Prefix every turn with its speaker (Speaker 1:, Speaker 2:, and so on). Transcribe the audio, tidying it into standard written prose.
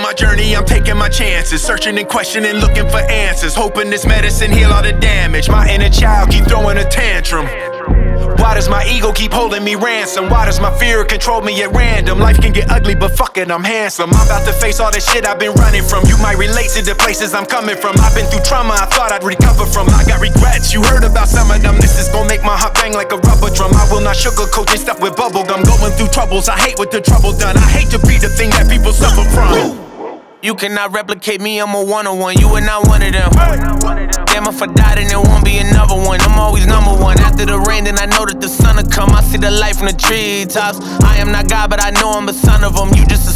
Speaker 1: my journey, I'm taking my chances, searching and questioning, looking for answers, hoping this medicine heal all the damage. My inner child keep throwing a tantrum. Why does my ego keep holding me ransom? Why does my fear control me at random? Life can get ugly, but fuck it, I'm handsome. I'm about to face all the shit I've been running from. You might relate to the places I'm coming from. I've been through trauma I thought I'd recover from. I got regrets, you heard about some of them. This is gonna make my heart bang like a rubber drum. I will not sugarcoat this stuff with bubble gum. Going through troubles, I hate what the trouble done. I hate to be the thing that people suffer from.
Speaker 2: You cannot replicate me, I'm a one-on-one. You are not one of them. Damn, if I die, then there won't be another one. I'm always number one. After the rain, then I know that the sun will come. I see the light from the treetops. I am not God, but I know I'm a son of them. You just a